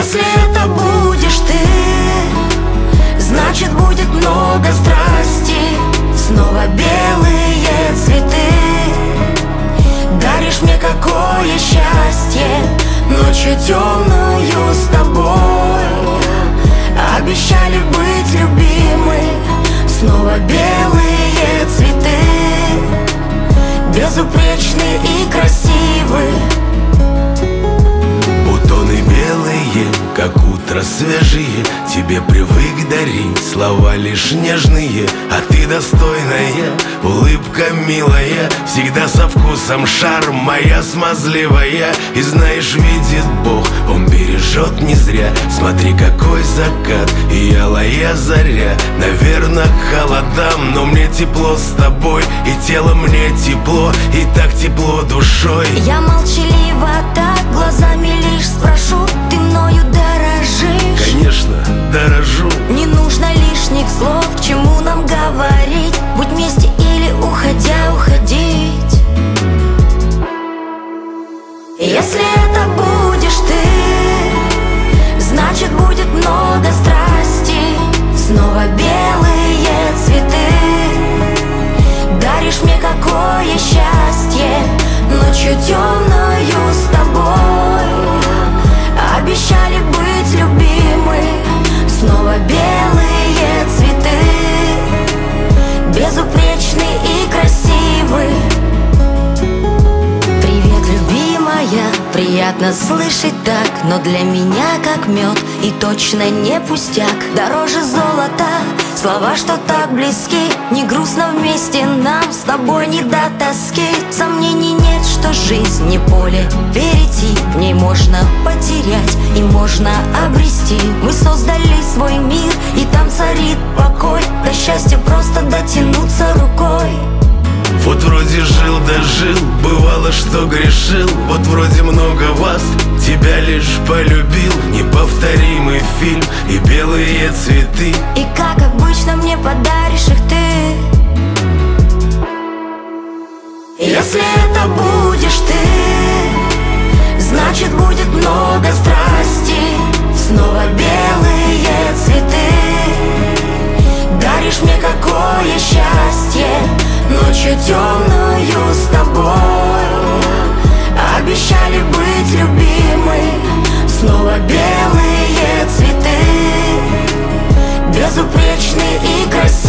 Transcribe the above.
Если это будешь ты, значит будет много страсти. Снова белые цветы. Даришь мне какое счастье, ночью темную с тобой. Обещали быть любимы. Снова белые цветы, безупречны и красивы. Бутоны белые, как утро свежие, тебе привык дарить слова лишь нежные. А ты достойная, улыбка милая, всегда со вкусом шарм, моя смазливая. И знаешь, видит Бог, Он бережет не зря. Смотри, какой закат и алая заря. Наверно, к холодам, но мне тепло с тобой. И тело мне тепло, и так тепло душой. Я молчалива так, глазами лишь спрошу: ты мною дорожишь? Конечно, дорожу. Не нужно лишних слов, к чему нам говорить. Будь вместе или уходя, уходить. Если это будешь ты, значит будет много страсти. Снова белые цветы. Даришь мне какое счастье, ночью темною с тобой. Обещали быть любимы. Снова белые цветы, безупречны и красивы. Привет, любимая, приятно слышать так. Но для меня как мед и точно не пустяк. Дороже золота слова, что так близки. Не грустно вместе нам с тобой, не до тоски. Сомнений нет, что жизнь не поле перейти. В ней можно потерять и можно обрести. Мы создали свой мир, и там царит покой. До счастья просто дотянуться рукой. Вот вроде жил да жил, бывало, что грешил. Вот вроде много вас, тебя лишь полюбил. Неповторимый фильм и белые цветы. И как обычно мне подаришь их ты. Если это будешь ты, значит будет много страсти. Снова белые цветы. Даришь мне какое счастье, ночью темною с тобой. Обещали быть любимы. Снова белые цветы, безупречны и красивы.